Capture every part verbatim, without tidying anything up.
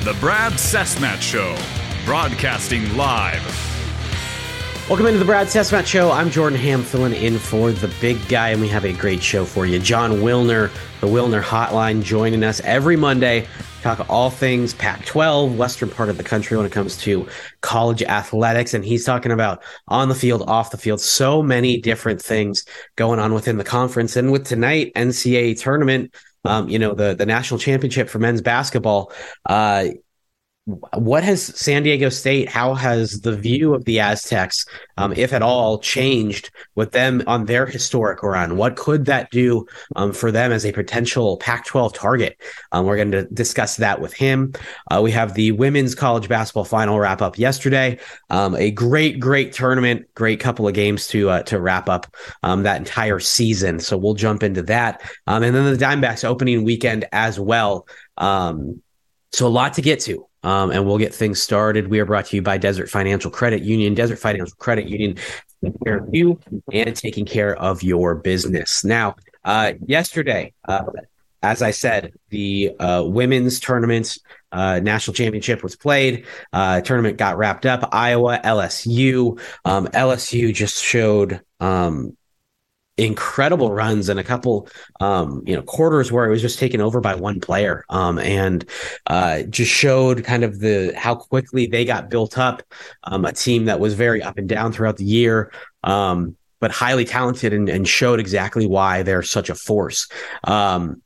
The Brad Cessmat Show, broadcasting live. Welcome into the Brad Cessmat Show. I'm Jordan Ham, filling in for the big guy, and we have a great show for you. John Wilner, the Wilner Hotline, joining us every Monday. Talk all things Pac twelve, western part of the country when it comes to college athletics. And he's talking about on the field, off the field, so many different things going on within the conference. And with tonight, N C A A tournament, um, you know, the, the national championship for men's basketball, uh, what has San Diego State, how has the view of the Aztecs, um, if at all, changed with them on their historic run? What could that do um, for them as a potential Pac twelve target? Um, we're going to discuss that with him. Uh, we have the women's college basketball final wrap up yesterday. Um, a great, great tournament, great couple of games to uh, to wrap up um, that entire season. So we'll jump into that. Um, and then the Diamondbacks opening weekend as well. Um, so a lot to get to. Um, and we'll get things started. We are brought to you by Desert Financial Credit Union. Desert Financial Credit Union, taking care of you and taking care of your business. Now, uh, yesterday, uh, as I said, the uh, women's tournament uh, national championship was played. Uh, tournament got wrapped up. Iowa, L S U. Um, L S U just showed um, incredible runs and a couple, um, you know, quarters where it was just taken over by one player, um, and uh, just showed kind of the how quickly they got built up. Um, a team that was very up and down throughout the year, um, but highly talented and, and showed exactly why they're such a force. Um,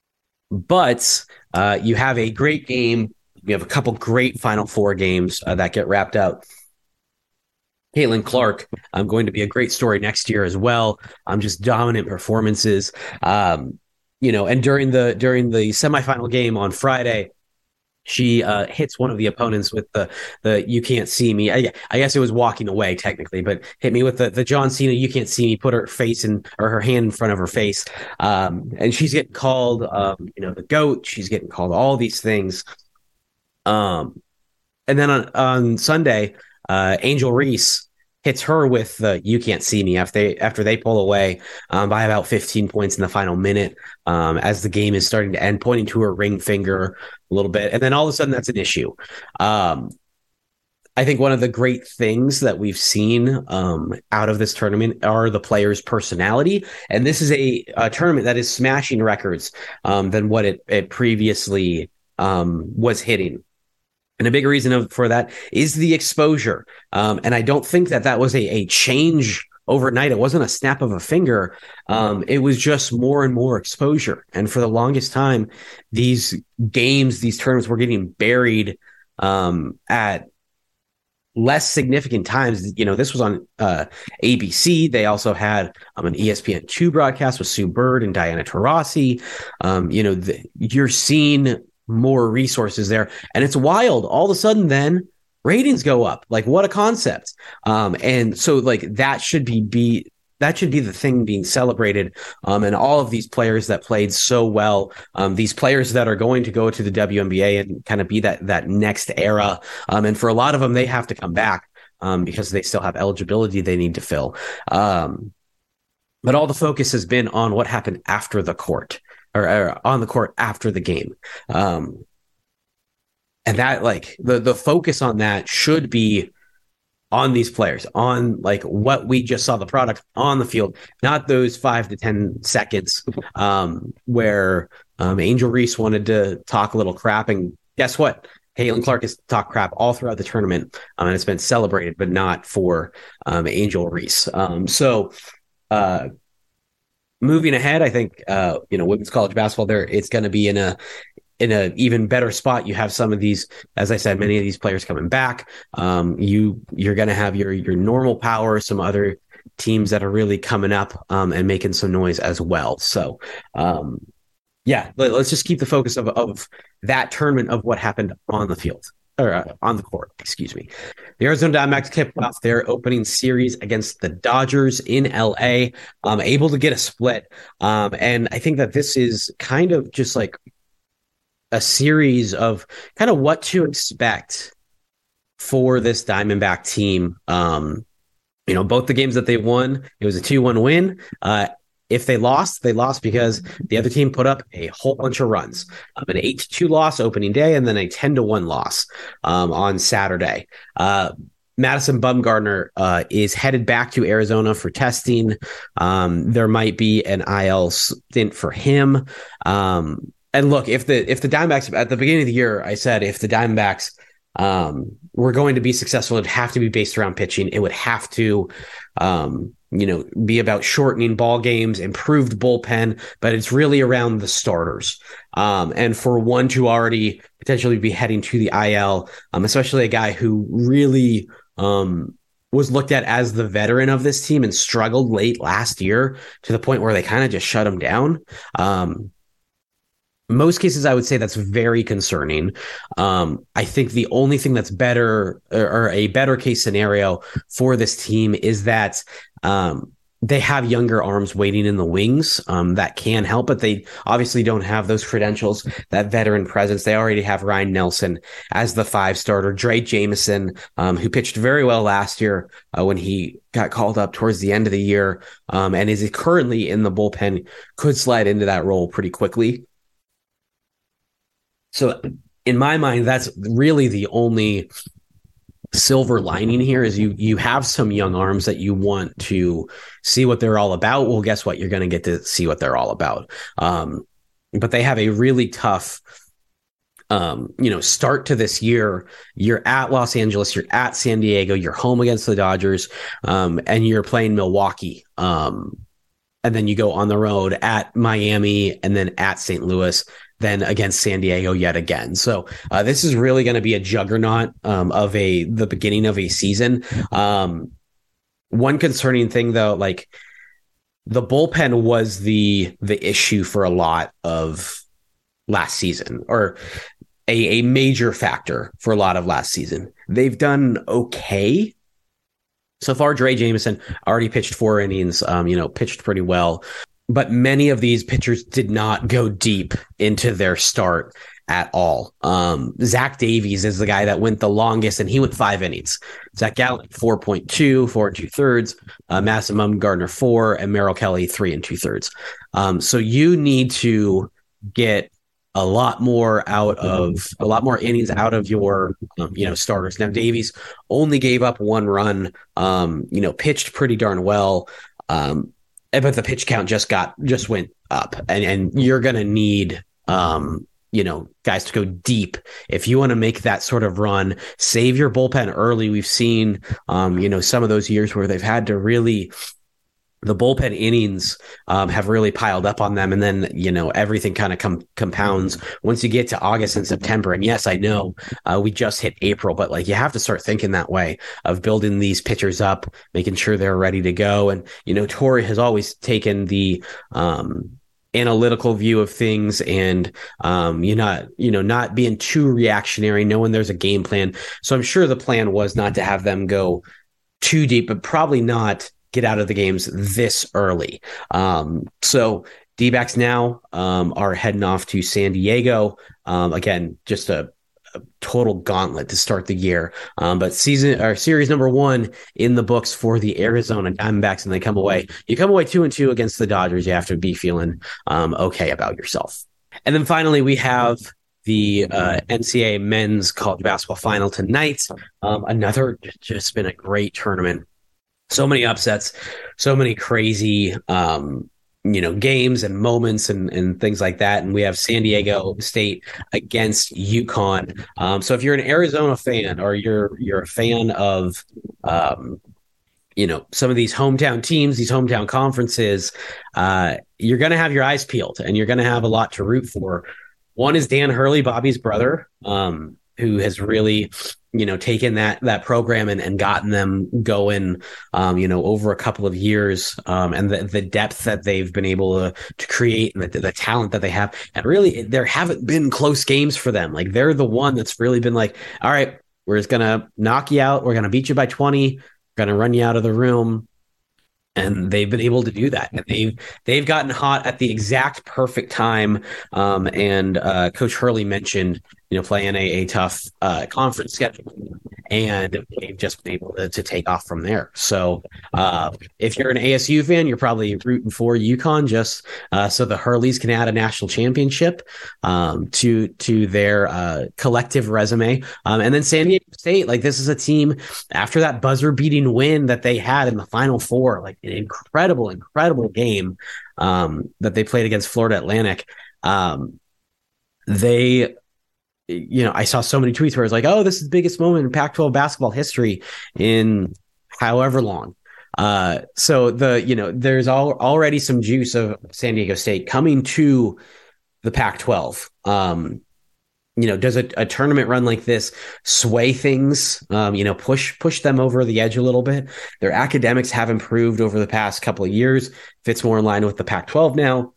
but uh, you have a great game. You have a couple great Final Four games uh, that get wrapped up. Caitlin Clark, um, going to be a great story next year as well. Um, just dominant performances, um, you know. And during the during the semifinal game on Friday, she uh, hits one of the opponents with the the "You can't see me." I, I guess it was walking away technically, but hit me with the the John Cena "You can't see me." Put her face in or her hand in front of her face, um, and she's getting called, um, you know, the GOAT. She's getting called all these things. Um, and then on on Sunday, uh, Angel Reese hits her with the "You can't see me" after they after they pull away um, by about fifteen points in the final minute, um, as the game is starting to end, pointing to her ring finger a little bit, and then all of a sudden that's an issue. Um, I think one of the great things that we've seen um, out of this tournament are the players' personality, and this is a, a tournament that is smashing records um, than what it, it previously um, was hitting. And a big reason of, for that is the exposure. Um, and I don't think that that was a, a change overnight. It wasn't a snap of a finger. Um, it was just more and more exposure. And for the longest time, these games, these tournaments were getting buried um, at less significant times. You know, this was on uh, A B C. They also had um, an E S P N two broadcast with Sue Bird and Diana Taurasi. Um, you know, the, you're seeing more resources there, and it's wild. All of a sudden then ratings go up. Like, what a concept. Um and so like that should be be that should be the thing being celebrated. Um and all of these players that played so well, um these players that are going to go to the W N B A and kind of be that that next era, um and for a lot of them they have to come back um because they still have eligibility they need to fill. Um but all the focus has been on what happened after the court. Or, or on the court after the game. Um, and that, like, the, the focus on that should be on these players, on, like, what we just saw, the product on the field, not those five to ten seconds um, where um, Angel Reese wanted to talk a little crap. And guess what? Caitlin Clark has talked crap all throughout the tournament, um, and it's been celebrated, but not for um, Angel Reese. Um, so, uh, Moving ahead, I think uh, you know, women's college basketball there, it's going to be in a in a even better spot. You have some of these, as I said, many of these players coming back. Um, you you're going to have your your normal power, some other teams that are really coming up um, and making some noise as well. So um, yeah, let, let's just keep the focus of of that tournament of what happened on the field. Or uh, on the court, excuse me. The Arizona Diamondbacks kicked off their opening series against the Dodgers in L A, um, able to get a split. Um, and I think that this is kind of just like a series of kind of what to expect for this Diamondback team. Um, you know, both the games that they won, it was a two one win. Uh, if they lost, they lost because the other team put up a whole bunch of runs. Um, an eight to two loss opening day, and then a ten to one loss um, on Saturday. Uh, Madison Bumgarner uh, is headed back to Arizona for testing. Um, there might be an I L stint for him. Um, and look, if the if the Diamondbacks at the beginning of the year, I said if the Diamondbacks um, were going to be successful, it'd have to be based around pitching. It would have to, um, you know, be about shortening ball games, improved bullpen, but it's really around the starters. Um, and for one to already potentially be heading to the I L, um, especially a guy who really um, was looked at as the veteran of this team and struggled late last year to the point where they kind of just shut him down. Um, most cases, I would say that's very concerning. Um, I think the only thing that's better or, or a better case scenario for this team is that um, they have younger arms waiting in the wings um, that can help, but they obviously don't have those credentials, that veteran presence. They already have Ryan Nelson as the five starter, Dre Jameson, um, who pitched very well last year uh, when he got called up towards the end of the year um, and is currently in the bullpen, could slide into that role pretty quickly. So in my mind, that's really the only silver lining here is you you have some young arms that you want to see what they're all about. Well, guess what? You're going to get to see what they're all about. Um, but they have a really tough, um, you know, start to this year. You're at Los Angeles, you're at San Diego, you're home against the Dodgers, um, and you're playing Milwaukee. Um, and then you go on the road at Miami and then at Saint Louis, then against San Diego yet again. So uh, this is really going to be a juggernaut um, of a the beginning of a season. Um, one concerning thing, though, like the bullpen was the the issue for a lot of last season, or a, a major factor for a lot of last season. They've done okay so far. Dre Jameson already pitched four innings, um, you know, pitched pretty well. But many of these pitchers did not go deep into their start at all. Um, Zach Davies is the guy that went the longest, and he went five innings. Zach Gallen, four point two, four and two thirds. Uh, Madison Bumgarner, four, and Merrill Kelly, three and two thirds. Um, so you need to get a lot more out of a lot more innings out of your, um, you know, starters. Now, Davies only gave up one run, um, you know, pitched pretty darn well. Um, But the pitch count just got just went up, and and you're gonna need um you know guys to go deep if you want to make that sort of run. Save your bullpen early. We've seen um you know some of those years where they've had to really the bullpen innings um, have really piled up on them, and then you know everything kind of com- compounds once you get to August and September. And yes, I know uh, we just hit April, but like you have to start thinking that way of building these pitchers up, making sure they're ready to go. And you know, Torey has always taken the um, analytical view of things, and um, you not you know not being too reactionary, knowing there's a game plan. So I'm sure the plan was not to have them go too deep, but probably not get out of the games this early. Um, so D-backs now um, are heading off to San Diego. Um, again, just a, a total gauntlet to start the year. Um, but season or series number one in the books for the Arizona Diamondbacks, and they come away. You come away two and two against the Dodgers. You have to be feeling um, okay about yourself. And then finally, we have the uh, N C A A Men's College Basketball Final tonight. Um, another just been a great tournament. So many upsets, so many crazy, um, you know, games and moments and, and things like that. And we have San Diego State against UConn. Um, so if you're an Arizona fan, or you're you're a fan of, um, you know, some of these hometown teams, these hometown conferences, uh, you're going to have your eyes peeled, and you're going to have a lot to root for. One is Dan Hurley, Bobby's brother, um, who has really, you know, taken that that program and, and gotten them going, um, you know, over a couple of years, um, and the, the depth that they've been able to, to create, and the, the talent that they have. And really, there haven't been close games for them. Like, they're the one that's really been like, all right, we're just going to knock you out. We're going to beat you by twenty. We're going to run you out of the room. And they've been able to do that. And they've they've gotten hot at the exact perfect time. Um, and uh, Coach Hurley mentioned, you know, playing a, a tough uh, conference schedule. and they've just been able to, to take off from there. So uh, if you're an A S U fan, you're probably rooting for UConn just uh, so the Hurleys can add a national championship um, to to their uh, collective resume. Um, and then San Diego State, like this is a team after that buzzer beating win that they had in the Final Four, like an incredible, incredible game um, that they played against Florida Atlantic. Um, they you know, I saw so many tweets where it's like, oh, this is the biggest moment in Pac twelve basketball history in however long. Uh, so the, you know, there's all, already some juice of San Diego State coming to the Pac twelve. Um, you know, does a, a tournament run like this sway things, um, you know, push, push them over the edge a little bit? Their academics have improved over the past couple of years. Fits more in line with the Pac twelve now.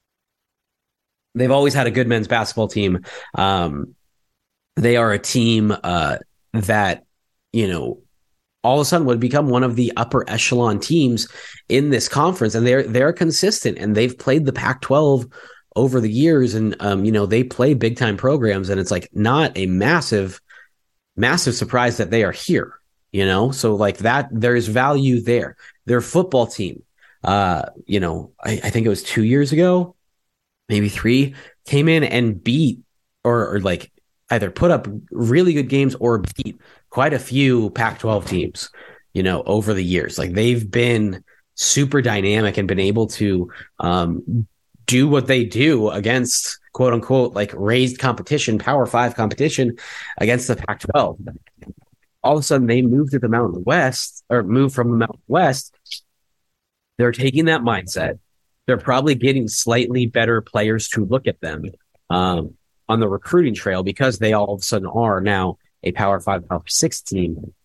They've always had a good men's basketball team. Um, They are a team uh, that, you know, all of a sudden would become one of the upper echelon teams in this conference. And they're they're consistent, and they've played the Pac twelve over the years. And, um, you know, they play big time programs, and it's like not a massive, massive surprise that they are here, you know? So like that, there's value there. Their football team, uh, you know, I, I think it was two years ago, maybe three, came in and beat or, or like, either put up really good games or beat quite a few Pac twelve teams, you know, over the years. Like they've been super dynamic and been able to um, do what they do against quote unquote, like raised competition, Power Five competition against the Pac twelve. All of a sudden they moved to the Mountain West or moved from the Mountain West. They're taking that mindset. They're probably getting slightly better players to look at them. Um, on the recruiting trail because they all of a sudden are now a Power Five, Power Six team.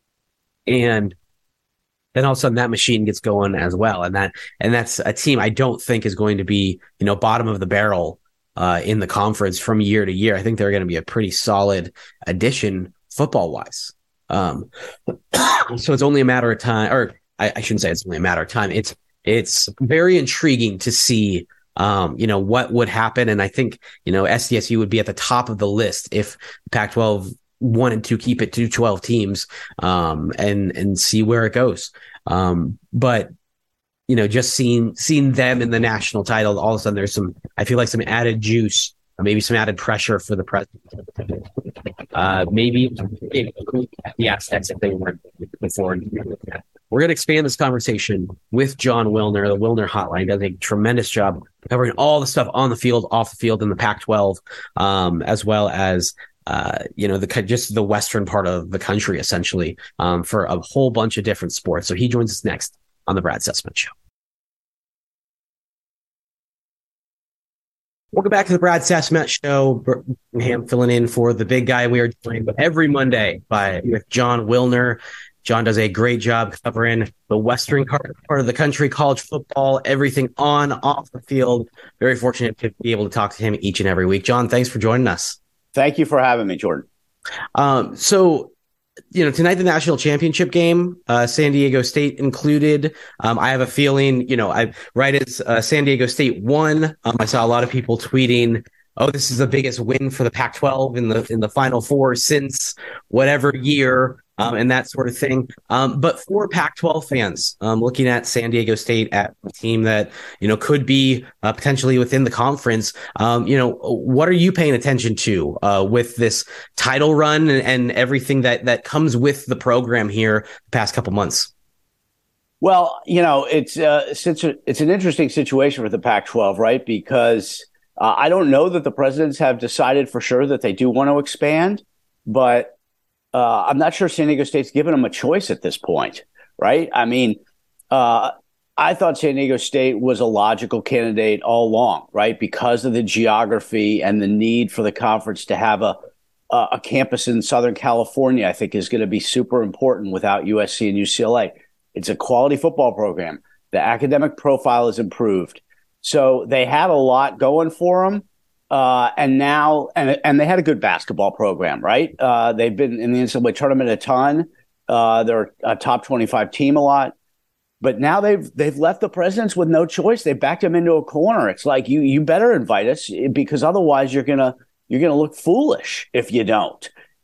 And then all of a sudden that machine gets going as well. And that, and that's a team I don't think is going to be, you know, bottom of the barrel uh, in the conference from year to year. I think they're going to be a pretty solid addition football wise. Um, so it's only a matter of time, or I, I shouldn't say it's only a matter of time. It's, it's very intriguing to see Um, you know, what would happen. And I think, you know, S D S U would be at the top of the list if Pac twelve wanted to keep it to twelve teams um, and, and see where it goes. Um, but, you know, just seeing, seeing them in the national title, all of a sudden there's some, I feel like some added juice, or maybe some added pressure for the president. Uh, maybe, maybe the Aztecs if they weren't before. We're going to expand this conversation with Jon Wilner. The Wilner Hotline does a tremendous job covering all the stuff on the field, off the field in the Pac twelve, um, as well as, uh, you know, the just the western part of the country, essentially, um, for a whole bunch of different sports. So he joins us next on the Brad Sussman Show. Welcome back to the Brad Sussman Show. Ham filling in for the big guy. We are joined every Monday by with Jon Wilner. Jon does a great job covering the western part of the country, college football, everything on, off the field. Very fortunate to be able to talk to him each and every week. Jon, thanks for joining us. Thank you for having me, Jordan. Um, so, you know, tonight, the national championship game, uh, San Diego State included. Um, I have a feeling, you know, I right as uh, San Diego State won, um, I saw a lot of people tweeting, oh, this is the biggest win for the Pac twelve in the in the Final Four since whatever year. Um, and that sort of thing. Um, but for Pac twelve fans, um, looking at San Diego State, at a team that, you know, could be uh, potentially within the conference, um, you know, what are you paying attention to uh, with this title run and, and everything that, that comes with the program here the past couple months? Well, you know, it's, uh, it's, it's an interesting situation for the Pac twelve, right? Because uh, I don't know that the presidents have decided for sure that they do want to expand, but Uh, I'm not sure San Diego State's given them a choice at this point, right? I mean, uh, I thought San Diego State was a logical candidate all along, right? Because of the geography and the need for the conference to have a a, a campus in Southern California, I think is going to be super important without U S C and U C L A. It's a quality football program. The academic profile is improved. So they had a lot going for them. Uh, and now, and and they had a good basketball program, right? Uh, they've been in the N C double A tournament a ton. Uh, they're a top twenty-five team a lot, but now they've they've left the presidents with no choice. They backed him into a corner. It's like you you better invite us because otherwise you're gonna you're gonna look foolish if you don't.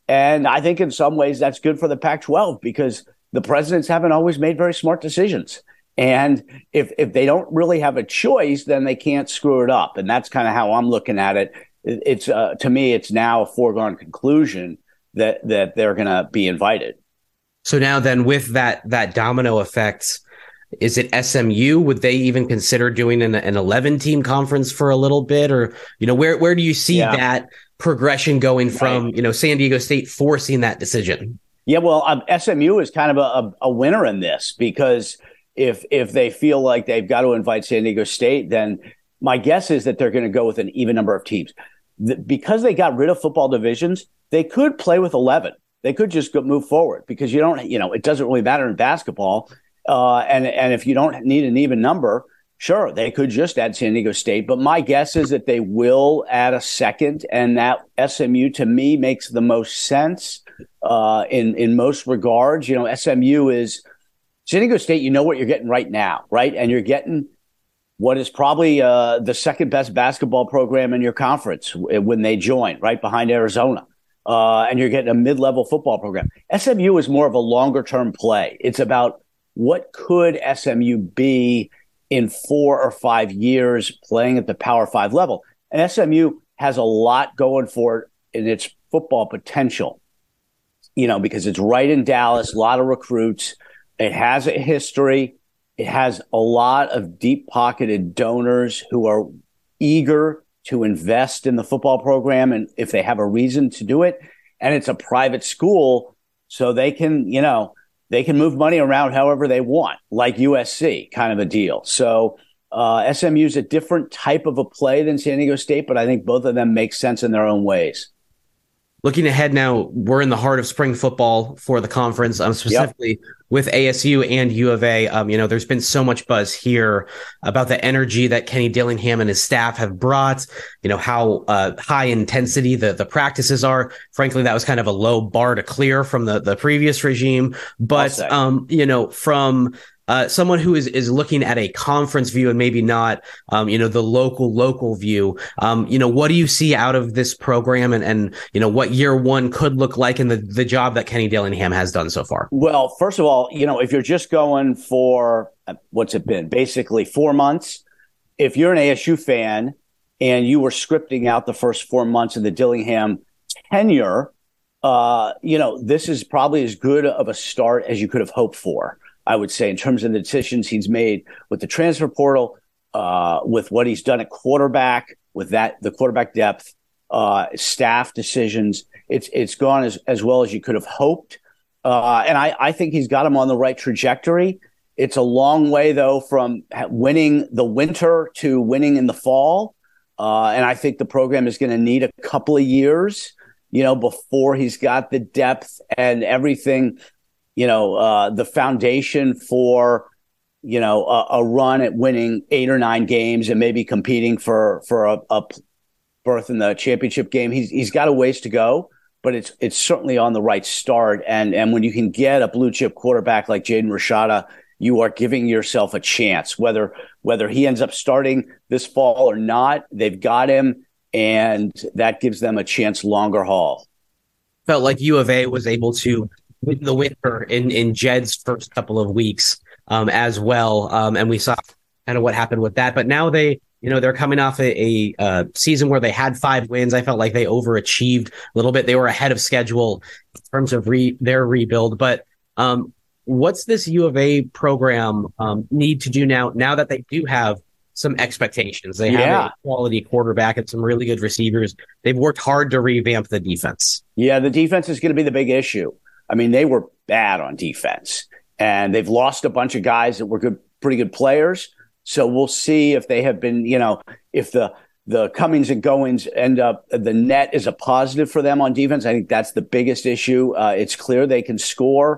And I think in some ways that's good for the Pac twelve because the presidents haven't always made very smart decisions. And if if they don't really have a choice, then they can't screw it up. And that's kind of how I'm looking at it. It's uh, to me, it's now a foregone conclusion that that they're going to be invited. So now then with that that domino effect, is it S M U? Would they even consider doing an, an eleven team conference for a little bit? Or, you know, where, where do you see yeah. that progression going from, right. you know, San Diego State forcing that decision? Yeah, well, um, S M U is kind of a, a, a winner in this because if if they feel like they've got to invite San Diego State, then my guess is that they're going to go with an even number of teams. The, because they got rid of football divisions, they could play with eleven. They could just go, move forward because you don't, you know, it doesn't really matter in basketball. Uh, and and if you don't need an even number, sure, they could just add San Diego State. But my guess is that they will add a second, and that S M U to me makes the most sense uh, in in most regards. You know, S M U is San Diego State. You know what you're getting right now, right? And you're getting what is probably uh, the second best basketball program in your conference when they join, right behind Arizona. Uh, and you're getting a mid-level football program. S M U is more of a longer-term play. It's about what could S M U be in four or five years playing at the Power Five level. And S M U has a lot going for it in its football potential, you know, because it's right in Dallas, a lot of recruits. It has a history. It has a lot of deep-pocketed donors who are eager to invest in the football program, and if they have a reason to do it, and it's a private school, so they can, you know, they can move money around however they want, like U S C kind of a deal. So uh, S M U is a different type of a play than San Diego State, but I think both of them make sense in their own ways. Looking ahead now, we're in the heart of spring football for the conference, um, specifically yep. with A S U and U of A. Um, you know, there's been so much buzz here about the energy that Kenny Dillingham and his staff have brought, you know, how uh, high intensity the, the practices are. Frankly, that was kind of a low bar to clear from the, the previous regime. But, um, you know, from Uh, someone who is, is looking at a conference view and maybe not, um, you know, the local, local view, um, you know, what do you see out of this program and, and, you know, what year one could look like in the, the job that Kenny Dillingham has done so far? Well, first of all, you know, if you're just going for, uh, what's it been, basically four months, if you're an A S U fan and you were scripting out the first four months of the Dillingham tenure, uh, you know, this is probably as good of a start as you could have hoped for. I would say, in terms of the decisions he's made with the transfer portal, uh, with what he's done at quarterback, with that the quarterback depth, uh, staff decisions, it's it's gone as, as well as you could have hoped. Uh, and I, I think he's got him on the right trajectory. It's a long way, though, from winning the winter to winning in the fall. Uh, and I think the program is going to need a couple of years, you know, before he's got the depth and everything. You know, uh, the foundation for, you know, a, a run at winning eight or nine games and maybe competing for for a, a berth in the championship game. He's he's got a ways to go, but it's it's certainly on the right start. And and when you can get a blue chip quarterback like Jaden Rashada, you are giving yourself a chance. Whether whether he ends up starting this fall or not, they've got him, and that gives them a chance longer haul. Felt like U of A was able to in the winter in, in Jed's first couple of weeks um, as well. Um, and we saw kind of what happened with that. But now they, you know, they're coming off a, a uh, season where they had five wins. I felt like they overachieved a little bit. They were ahead of schedule in terms of re- their rebuild. But um, what's this U of A program um, need to do now, now that they do have some expectations? They have yeah. a quality quarterback and some really good receivers. They've worked hard to revamp the defense. Yeah, the defense is going to be the big issue. I mean, they were bad on defense, and they've lost a bunch of guys that were good, pretty good players. So we'll see if they have been, you know, if the the comings and goings end up, the net is a positive for them on defense. I think that's the biggest issue. Uh, it's clear they can score,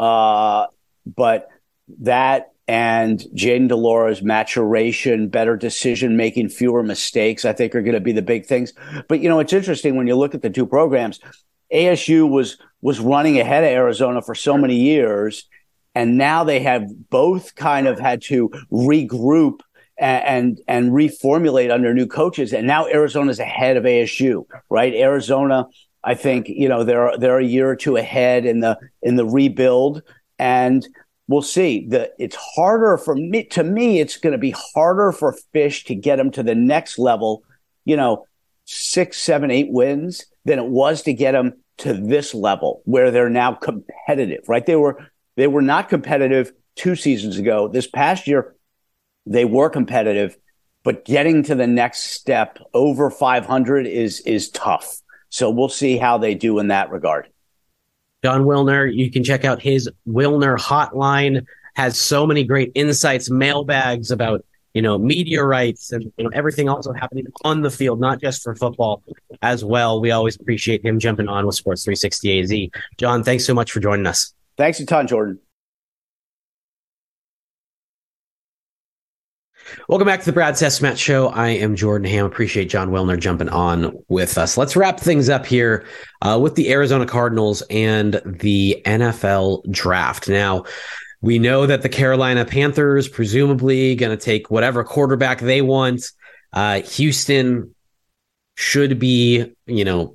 uh, but that and Jayden de Laura's maturation, better decision making, fewer mistakes, I think are going to be the big things. But, you know, it's interesting when you look at the two programs. A S U was was running ahead of Arizona for so many years, and now they have both kind of had to regroup and and, and reformulate under new coaches. And now Arizona's ahead of A S U, right? Arizona I think, you know, they're they're a year or two ahead in the in the rebuild, and we'll see. The it's harder for me to me. It's going to be harder for Fish to get them to the next level, you know, six, seven, eight wins than it was to get them to this level where they're now competitive. Right? They were they were not competitive two seasons ago. This past year, they were competitive, but getting to the next step over five hundred is is tough. So we'll see how they do in that regard. Jon Wilner, you can check out his Wilner Hotline. Has so many great insights, mailbags about, you know, media rights and, you know, everything also happening on the field, not just for football as well. We always appreciate him jumping on with Sports three sixty A Z. Jon, thanks so much for joining us. Thanks a ton, Jordan. Welcome back to the Brad Sesmat Show. I am Jordan Ham. Appreciate Jon Wilner jumping on with us. Let's wrap things up here uh, with the Arizona Cardinals and the N F L draft. Now, we know that the Carolina Panthers presumably going to take whatever quarterback they want. Uh, Houston should be, you know,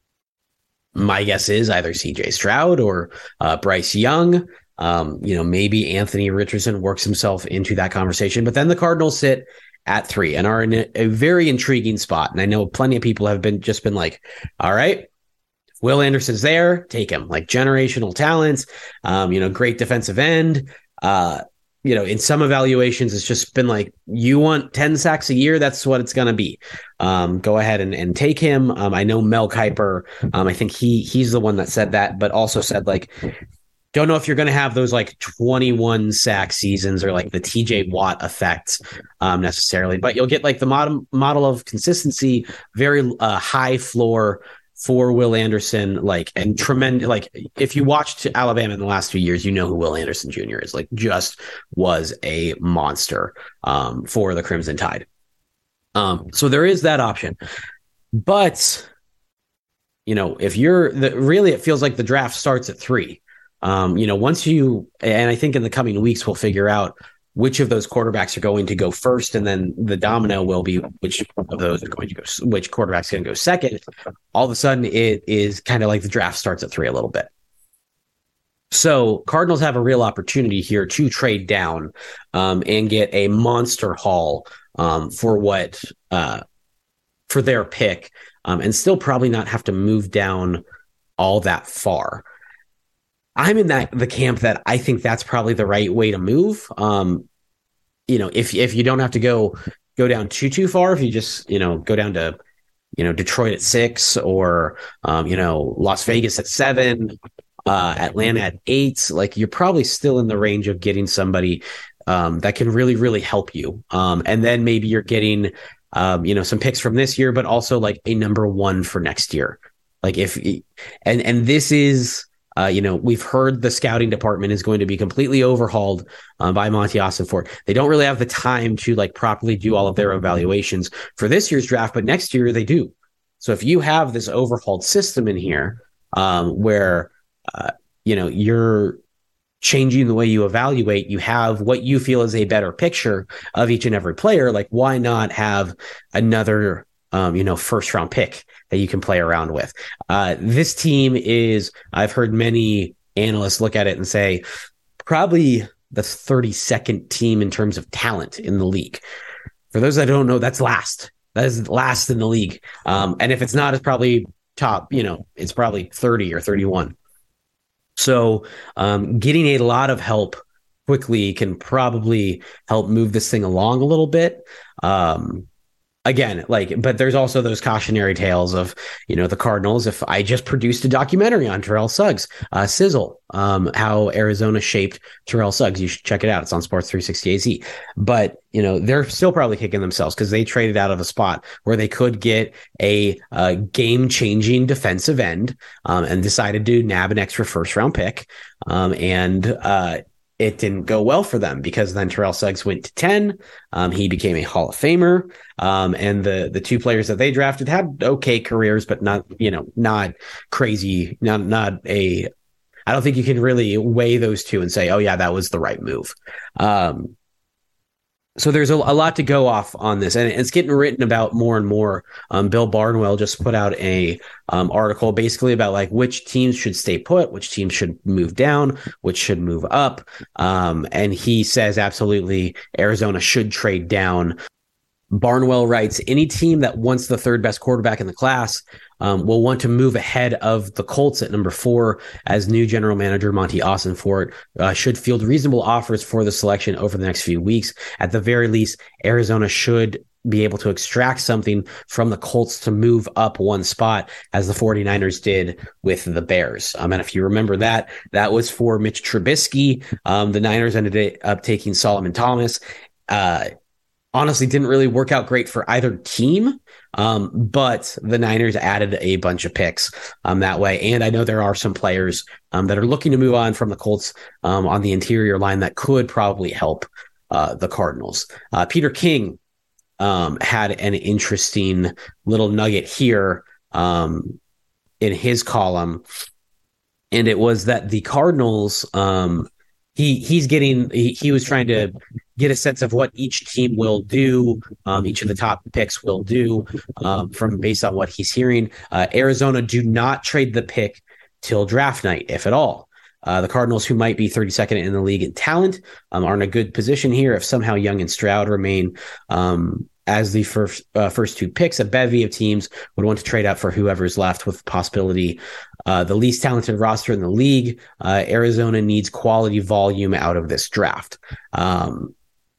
my guess is either C J Stroud or uh, Bryce Young. Um, you know, maybe Anthony Richardson works himself into that conversation, but then the Cardinals sit at three and are in a, a very intriguing spot. And I know plenty of people have been just been like, all right, Will Anderson's there, take him. Like generational talents, um, you know, great defensive end. Uh, you know, in some evaluations, it's just been like, you want ten sacks a year, that's what it's going to be. Um, go ahead and, and take him. Um, I know Mel Kiper, um, I think he he's the one that said that, but also said like, don't know if you're going to have those like twenty-one sack seasons or like the T J Watt effect um, necessarily, but you'll get like the model model of consistency, very uh, high floor for Will Anderson, like and tremendous. Like if you watched Alabama in the last few years, you know who Will Anderson Junior is. Like just was a monster um, for the Crimson Tide. Um, so there is that option, but you know if you're the really, it feels like the draft starts at three. Um, you know, once you, and I think in the coming weeks, we'll figure out which of those quarterbacks are going to go first. And then the domino will be which of those are going to go, which quarterback's going to go second. All of a sudden it is kind of like the draft starts at three a little bit. So Cardinals have a real opportunity here to trade down um, and get a monster haul um, for what, uh, for their pick um, and still probably not have to move down all that far. I'm in that the camp that I think that's probably the right way to move. Um, you know, if if you don't have to go go down too too far, if you just you know go down to you know Detroit at six or um, you know Las Vegas at seven, uh, Atlanta at eight, like you're probably still in the range of getting somebody um, that can really really help you. Um, and then maybe you're getting um, you know some picks from this year, but also like a number one for next year. Like if and and this is. Uh, you know, we've heard the scouting department is going to be completely overhauled uh, by Monty Ossenfort. They don't really have the time to like properly do all of their evaluations for this year's draft, but next year they do. So if you have this overhauled system in here um, where, uh, you know, you're changing the way you evaluate, you have what you feel is a better picture of each and every player, like why not have another, um, you know, first round pick that you can play around with. Uh, this team is, I've heard many analysts look at it and say, probably the thirty-second team in terms of talent in the league. For those that don't know, that's last. That is last in the league. Um, and if it's not, it's probably top, you know, it's probably thirty or thirty-one. So um, getting a lot of help quickly can probably help move this thing along a little bit. Um, Again, like, but there's also those cautionary tales of, you know, the Cardinals. If I just produced a documentary on Terrell Suggs, uh, Sizzle, um, how Arizona shaped Terrell Suggs. You should check it out. It's on Sports three sixty A Z. But, you know, they're still probably kicking themselves because they traded out of a spot where they could get a, uh game-changing defensive end um, and decided to nab an extra first-round pick. Um, and, uh, it didn't go well for them because then Terrell Suggs went to ten. Um, he became a Hall of Famer. Um, and the the two players that they drafted had okay careers, but not, you know, not crazy, not not a I don't think you can really weigh those two and say, oh yeah, that was the right move. Um, So there's a, a lot to go off on this, and it's getting written about more and more. Um, Bill Barnwell just put out a um, article basically about like which teams should stay put, which teams should move down, which should move up. Um, and he says absolutely Arizona should trade down. Barnwell writes, any team that wants the third best quarterback in the class um, will want to move ahead of the Colts at number four, as new general manager Monty Ossenfort uh, should field reasonable offers for the selection over the next few weeks. At the very least, Arizona should be able to extract something from the Colts to move up one spot, as the 49ers did with the Bears. Um, and if you remember that, that was for Mitch Trubisky. Um, the Niners ended up taking Solomon Thomas. Uh, honestly, didn't really work out great for either team. Um, but the Niners added a bunch of picks um, that way. And I know there are some players um, that are looking to move on from the Colts um, on the interior line that could probably help uh, the Cardinals. Uh, Peter King um, had an interesting little nugget here um, in his column. And it was that the Cardinals, um, he he's getting, he, he was trying to get a sense of what each team will do, um, each of the top picks will do um, from based on what he's hearing. Uh, Arizona do not trade the pick till draft night, if at all. Uh, the Cardinals, who might be thirty-second in the league in talent, um, are in a good position here. If somehow Young and Stroud remain um, as the first uh, first two picks, a bevy of teams would want to trade up for whoever's left, with possibility uh, the least talented roster in the league. Uh, Arizona needs quality volume out of this draft. Um,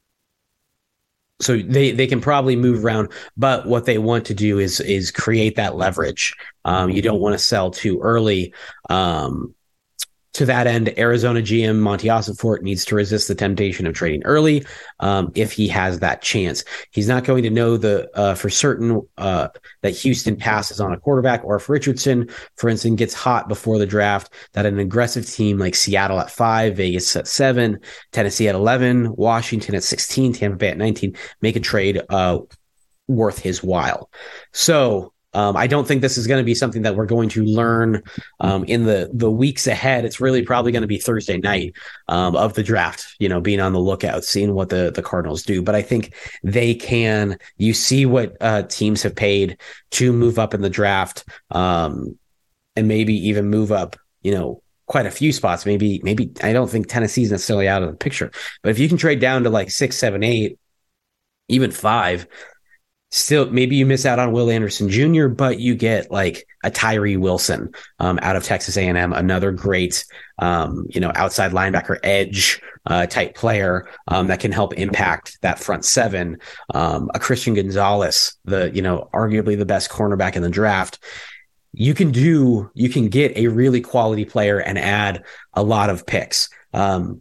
So they, they can probably move around, but what they want to do is is create that leverage. Um, you don't want to sell too early. Um, to that end, Arizona G M Monty Ossenfort needs to resist the temptation of trading early um, if he has that chance. He's not going to know the uh, for certain uh, that Houston passes on a quarterback, or if Richardson, for instance, gets hot before the draft, that an aggressive team like Seattle at five, Vegas at seven, Tennessee at eleven, Washington at sixteen, Tampa Bay at nineteen, make a trade uh, worth his while. So Um, I don't think this is going to be something that we're going to learn um, in the the weeks ahead. It's really probably going to be Thursday night um, of the draft, you know, being on the lookout, seeing what the, the Cardinals do. But I think they can, you see what uh, teams have paid to move up in the draft um, and maybe even move up, you know, quite a few spots. Maybe, maybe I don't think Tennessee's necessarily out of the picture, but if you can trade down to like six, seven, eight, even five, still, maybe you miss out on Will Anderson Junior, but you get like a Tyree Wilson um, out of Texas A and M, another great, um, you know, outside linebacker edge uh, type player um, that can help impact that front seven. Um, a Christian Gonzalez, the, you know, arguably the best cornerback in the draft. You can do, you can get a really quality player and add a lot of picks. Um,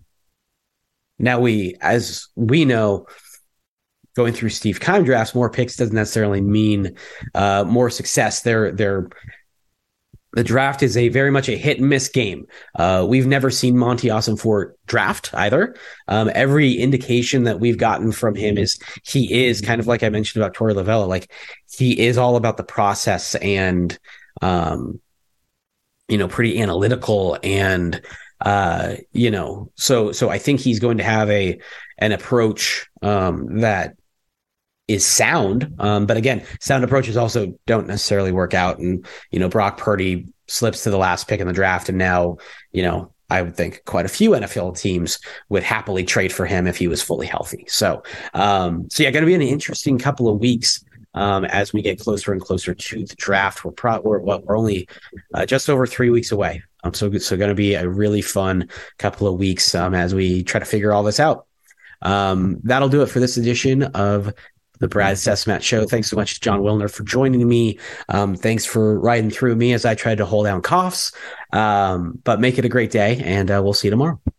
now we, as we know, going through Steve Keim drafts, more picks doesn't necessarily mean uh, more success. They're, they're, the draft is a very much a hit and miss game. Uh, we've never seen Monty Ossenfort draft either. Um, every indication that we've gotten from him is he is kind of like I mentioned about Torey Lovullo, like he is all about the process and, um, you know, pretty analytical and, uh, you know, so, so I think he's going to have a, an approach um, that is sound. Um, but again, sound approaches also don't necessarily work out. And, you know, Brock Purdy slips to the last pick in the draft. And now, you know, I would think quite a few N F L teams would happily trade for him if he was fully healthy. So, um, so yeah, going to be an interesting couple of weeks um, as we get closer and closer to the draft. We're pro- we're, we're only uh, just over three weeks away. Um, so, so going to be a really fun couple of weeks um, as we try to figure all this out. Um, that'll do it for this edition of the Brad Cesmat Show. Thanks so much to Jon Wilner for joining me. Um, thanks for riding through me as I tried to hold down coughs. Um, but make it a great day, and uh, we'll see you tomorrow.